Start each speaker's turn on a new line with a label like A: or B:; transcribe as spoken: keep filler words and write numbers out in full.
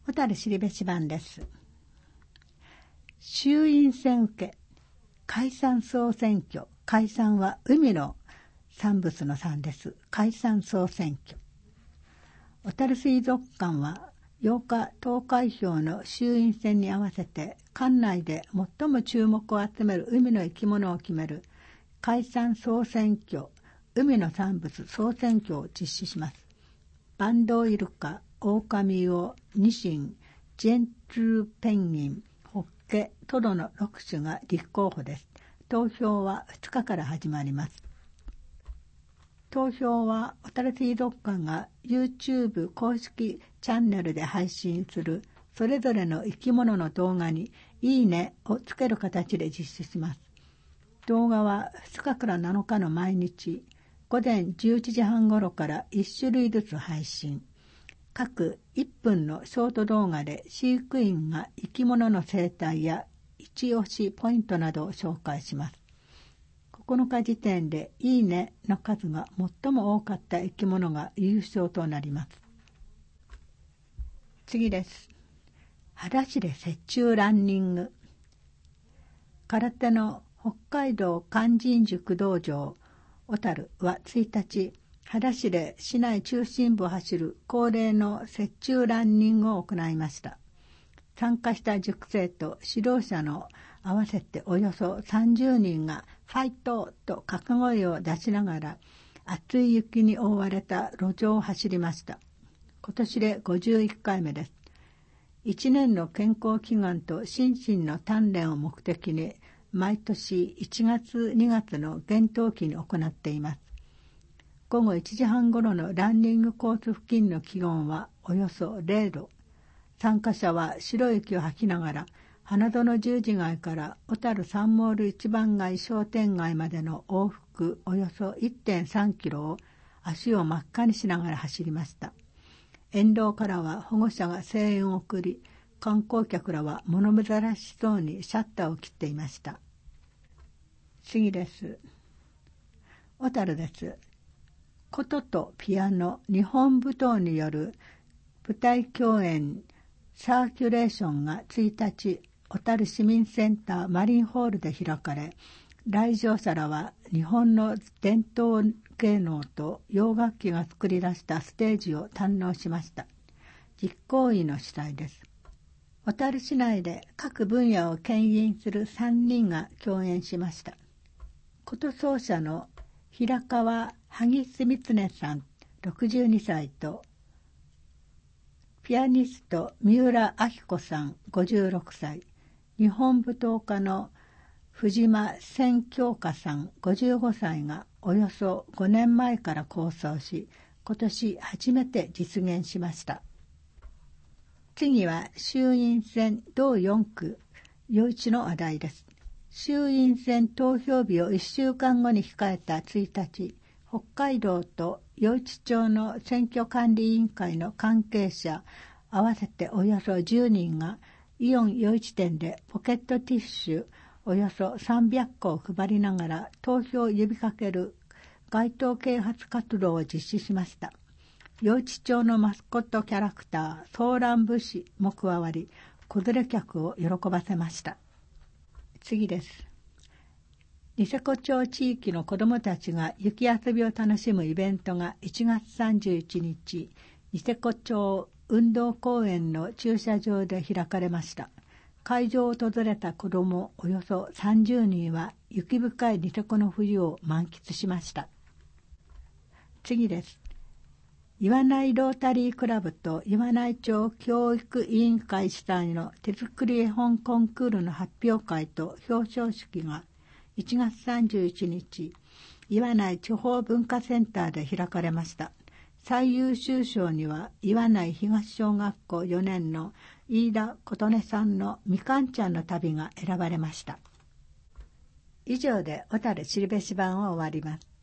A: 小樽後志版です。衆院選受け、解散総選挙。解散は海の産物の産です。解散総選挙。小樽水族館はようか投開票の衆院選に合わせて館内で最も注目を集める海の生き物を決める解散総選挙、海の産物総選挙を実施します。バンドウイルカ、オオカミウオ、ニシン、ジェンツーペンギン、ホッケ、トドのろく種が立候補です。投票はふつかから始まります。投票は小樽水族館が YouTube 公式チャンネルで配信するそれぞれの生き物の動画にいいねをつける形で実施します。動画はふつかからなのかの毎日午前じゅういちじはん頃からいち種類ずつ配信。各いっぷんのショート動画で飼育員が生き物の生態や一押しポイントなどを紹介します。ここのか時点でいいねの数が最も多かった生き物が優勝となります。次です。裸足で雪中ランニング。空手の北海道勧進塾道場小樽はついたち、裸足で市内中心部を走る恒例の雪中ランニングを行いました。参加した塾生と指導者の合わせておよそさんじゅうにんがファイトと掛け声を出しながら厚い雪に覆われた路上を走りました。今年でごじゅういっかいめです。いちねんの健康祈願と心身の鍛錬を目的に毎年いちがつにがつの厳冬期に行っています。午後いちじはん頃のランニングコース付近の気温はおよそれいど。参加者は白い息を吐きながら花園十字街から小樽サンモール一番街商店街までの往復およそ いってんさんキロを足を真っ赤にしながら走りました。沿道からは保護者が声援を送り、観光客らは物珍しそうにシャッターを切っていました。次です。小樽です。琴とピアノ日本舞踏による舞台共演サーキュレーションがついたち小樽市民センターマリンホールで開かれ、来場者らは日本の伝統芸能と洋楽器が作り出したステージを堪能しました。実行委員の主催です。小樽市内で各分野を牽引するさんにんが共演しました。琴奏者の平川萩澄常さんろくじゅうにさいとピアニスト三浦明子さんごじゅうろくさい、日本舞踏家の藤間千京香さんごじゅうごさいがおよそごねんまえから構想し、今年初めて実現しました。次は衆院選だいよんく余市の話題です。衆院選投票日をいっしゅうかんごに控えたついたち、北海道と余市町の選挙管理委員会の関係者合わせておよそじゅうにんがイオン余市店でポケットティッシュおよそさんびゃっこを配りながら投票を呼びかける街頭啓発活動を実施しました。余市町のマスコットキャラクターソーラン節も加わり、子連れ客を喜ばせました。次です。ニセコ町地域の子どもたちが雪遊びを楽しむイベントがいちがつさんじゅういちにち、ニセコ町運動公園の駐車場で開かれました。会場を訪れた子どもおよそさんじゅうにんは雪深いニセコの冬を満喫しました。次です。岩内ロータリークラブと岩内町教育委員会主催の手作り絵本コンクールの発表会と表彰式がいちがつさんじゅういちにち、岩内地方文化センターで開かれました。最優秀賞には岩内東小学校よねんの飯田琴音さんのみかんちゃんの旅が選ばれました。以上で小樽後志版を終わります。